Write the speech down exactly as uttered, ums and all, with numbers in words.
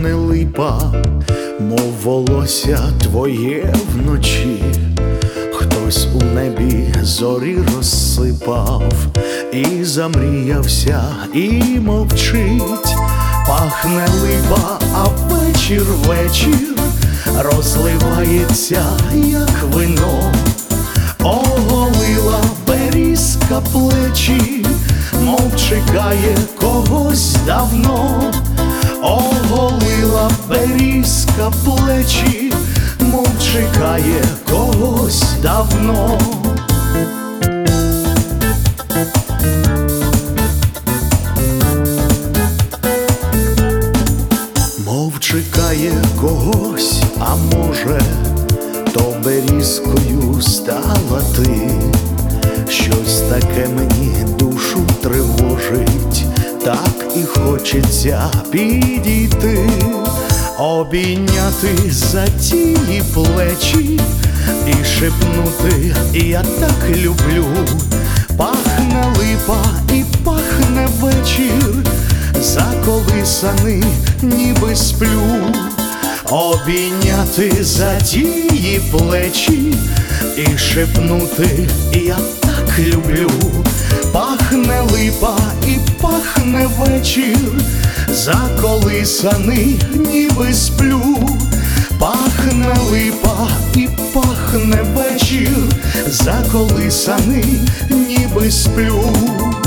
пахне липа, мов волосся твоє вночі. Хтось у небі зорі розсипав і замріявся, і мовчить. Пахне липа, а вечір вечір розливається, як вино. Оголила берізка плечі, мов чекає когось давно. Оголила берізка плечі, мов чекає когось давно. Мов чекає когось, а може, то берізкою стала ти. Щось таке мені душу тривожить, так і хочеться підійти, обійняти за тії плечі і шепнути: я так люблю. Пахне липа і пахне вечір, заколисаний, ніби сплю. Обійняти за тії плечі і шепнути: я так люблю. Пахне липа і пахне вечір, заколисаний, ніби сплю. Пахне липа і пахне вечір, заколисаний, ніби сплю.